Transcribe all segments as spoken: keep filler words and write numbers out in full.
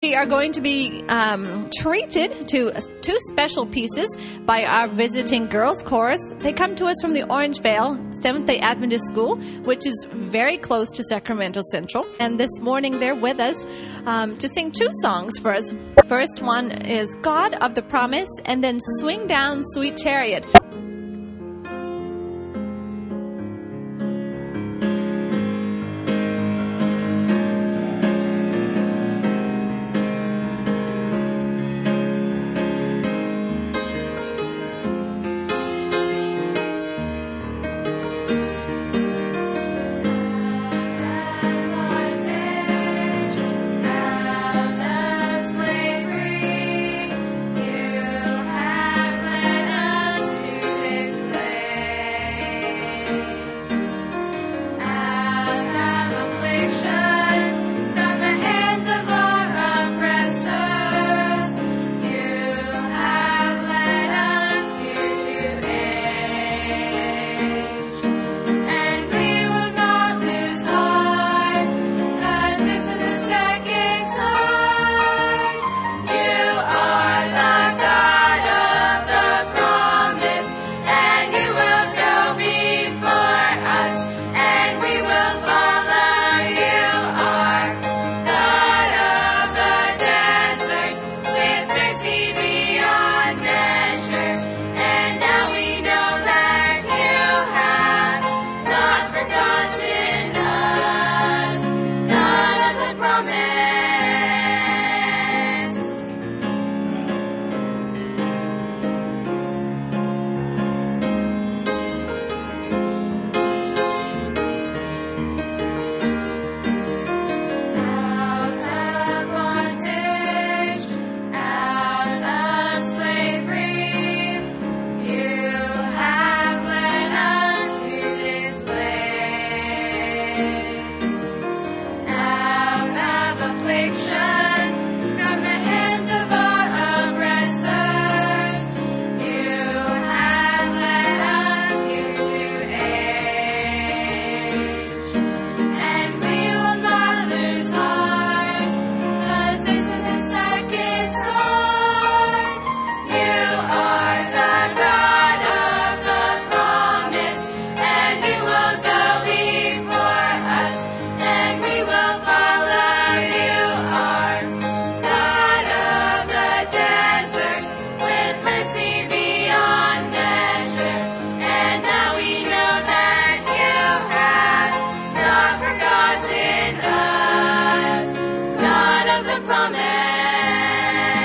We are going to be um, treated to two special pieces by our visiting girls chorus. They come to us from the Orangevale Seventh-day Adventist School, which is very close to Sacramento Central. And this morning they're with us um, to sing two songs for us. First one is God of the Promise, and then Swing Down, Sweet Chariot.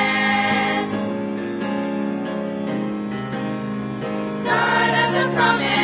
Promise.